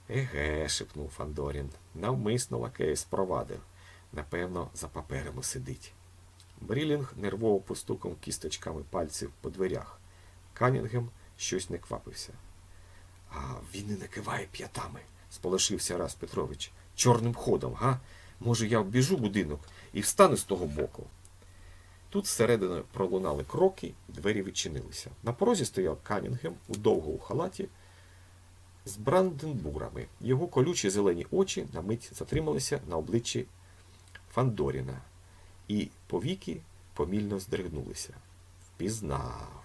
Еге, шепнув Фандорін, навмисно лакея спровадив. Напевно, за паперами сидить. Брілінг нервово постукав кісточками пальців по дверях. Канінгем щось не квапився. А він і не киває п'ятами, сполошився Раз Петрович. Чорним ходом, га? Може, я обіжу будинок і встану з того боку. Тут зсередини пролунали кроки, двері відчинилися. На порозі стояв Канінгем у довгому халаті з бранденбурами. Його колючі зелені очі на мить затрималися на обличчі Фандоріна, і повіки помільно здригнулися. Впізнав.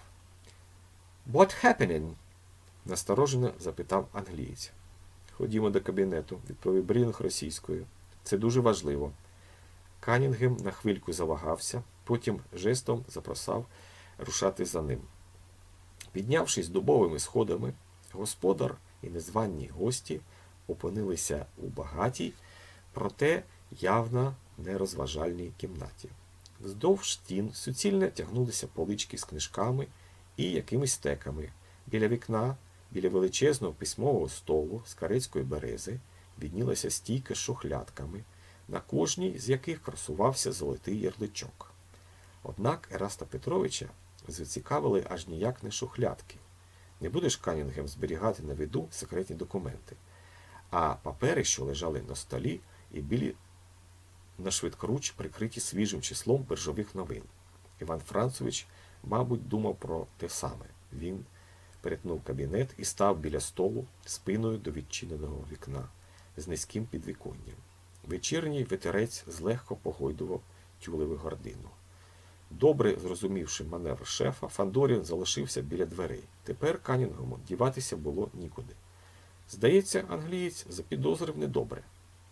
«What happening?» – насторожено запитав англієць. «Ходімо до кабінету», – відповів Брілінг російською. «Це дуже важливо». Канінгем на хвильку завагався, потім жестом запросав рушати за ним. Піднявшись дубовими сходами, господар і незвані гості опинилися у багатій, проте явно нерозважальній кімнаті. Вздовж стін суцільно тягнулися полички з книжками і якимись стеками. Біля вікна, біля величезного письмового столу з карецької берези, віднілася стійка з шухлядками, на кожній з яких красувався золотий ярличок. Однак Ераста Петровича зацікавили аж ніяк не шухлядки. Не будеш Канінгем зберігати на виду секретні документи. А папери, що лежали на столі, і білі нашвидкоруч прикриті свіжим числом биржових новин. Іван Францович, мабуть, думав про те саме. Він перетнув кабінет і став біля столу спиною до відчиненого вікна з низьким підвіконням. Вечірній ветерець злегка погойдував тюлеву гордину. Добре зрозумівши маневр шефа, Фандорін залишився біля дверей. Тепер Канінгему діватися було нікуди. Здається, англієць запідозрив недобре.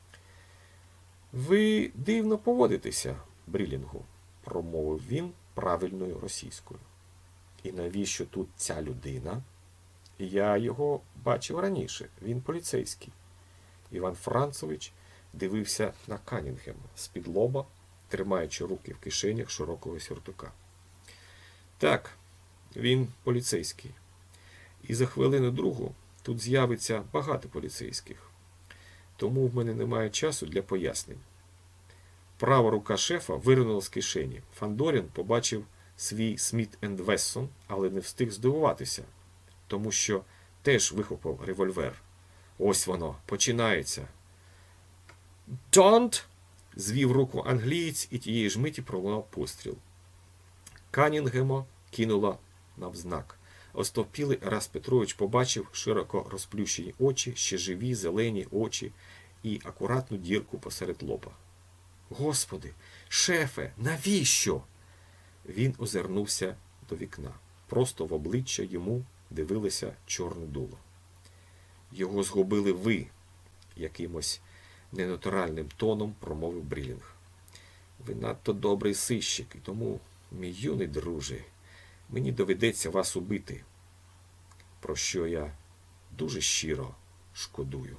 «Ви дивно поводитеся, Брілінгу», – промовив він правильною російською. «І навіщо тут ця людина?» «Я його бачив раніше, він поліцейський». Іван Францович дивився на Канінгема з-під лоба, тримаючи руки в кишенях широкого сюртука. «Так, він поліцейський. І за хвилину-другу тут з'явиться багато поліцейських. Тому в мене немає часу для пояснень». Права рука шефа виринула з кишені. Фандорін побачив свій Сміт енд Вессон, але не встиг здивуватися, тому що теж вихопив револьвер. Ось воно, починається. «Don't!» – звів руку англієць, і тієї ж миті пролунав постріл. Канінгема кинула навзнак. Остовпілий Раз Петрович побачив широко розплющені очі, ще живі зелені очі і акуратну дірку посеред лоба. «Господи! Шефе! Навіщо?» Він озирнувся до вікна. Просто в обличчя йому дивилося чорне дуло. «Його згубили ви!» – якимось ненатуральним тоном промовив Брілінг. «Ви надто добрий сищик, і тому, мій юний друже, мені доведеться вас убити, про що я дуже щиро шкодую».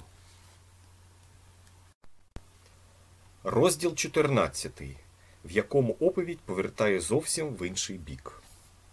Розділ 14, в якому оповідь повертає зовсім в інший бік.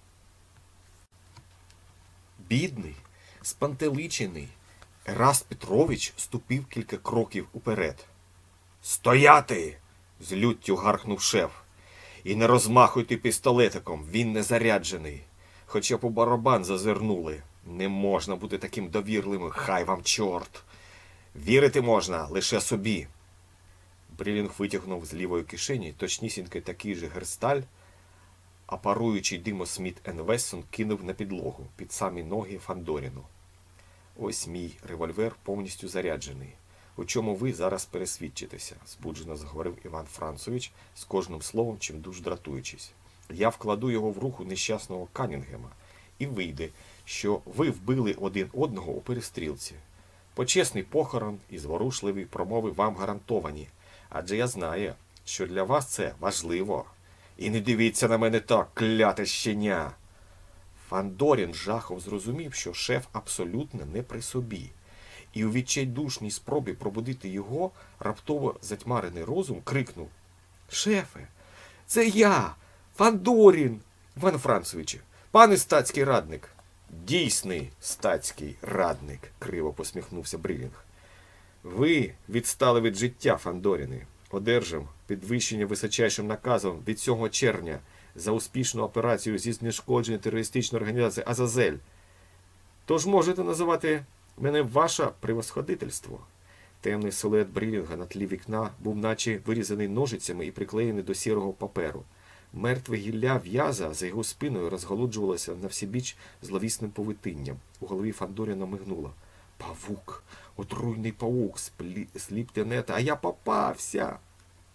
Бідний, спантеличений, Ераст Петрович ступив кілька кроків уперед. «Стояти!» – з люттю гаркнув шеф. «І не розмахуйте пістолетиком, він не заряджений. Хоча б у барабан зазирнули. Не можна бути таким довірливим, хай вам чорт. Вірити можна лише собі». Брілінг витягнув з лівої кишені точнісінький такий же герсталь, а паруючий димо Сміт енд Вессон кинув на підлогу під самі ноги Фандоріну. «Ось мій револьвер повністю заряджений. У чому ви зараз пересвідчитеся», – збуджено заговорив Іван Францович, з кожним словом чимдуж дратуючись. «Я вкладу його в руку нещасного Канінгема, і вийде, що ви вбили один одного у перестрілці. Почесний похорон і зворушливі промови вам гарантовані, адже я знаю, що для вас це важливо. І не дивіться на мене так, кляте щеня!» Фандорін жахом зрозумів, що шеф абсолютно не при собі. І у відчайдушній спробі пробудити його, раптово затьмарений розум крикнув: «Шефе, це я, Фандорін!» «Іван Францовичу, пане статський радник!» «Дійсний статський радник», – криво посміхнувся Брілінг. Ви відстали від життя, Фандоріни. Одержав підвищення височайшим наказом від 7 червня за успішну операцію зі знешкодження терористичної організації Азазель. Тож можете називати мене ваше превосходительство. Темний силует Брілінга на тлі вікна був наче вирізаний ножицями і приклеєний до сірого паперу. Мертве гілля в'яза за його спиною розголуджувалося на всібіч зловісним повитинням. У голові Фандоріна мигнуло. Павук! Отруйний паук! Сліп тенета! А я попався!